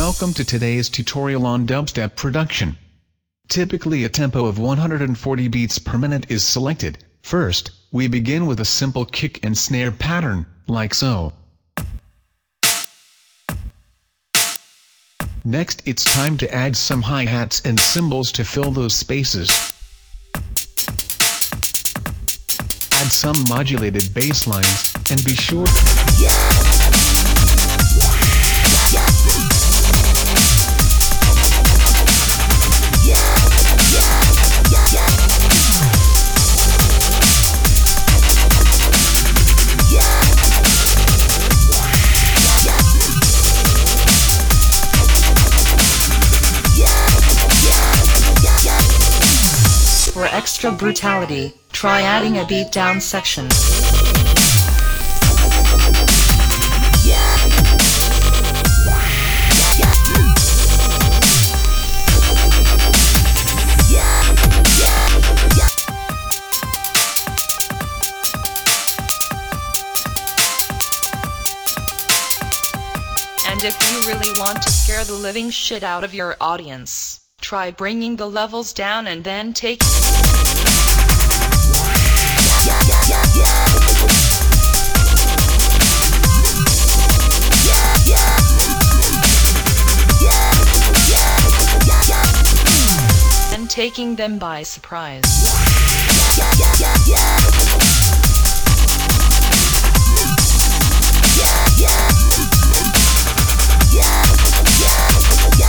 Welcome to today's tutorial on dubstep production. Typically a tempo of 140 beats per minute is selected. First, we begin with a simple kick and snare pattern, like so. Next it's time to add some hi-hats and cymbals to fill those spaces. Add some modulated bass lines, and be sure For extra brutality, try adding a beat down section. And if you really want to scare the living shit out of your audience, try bringing the levels down and then take and taking them by surprise. Yeah.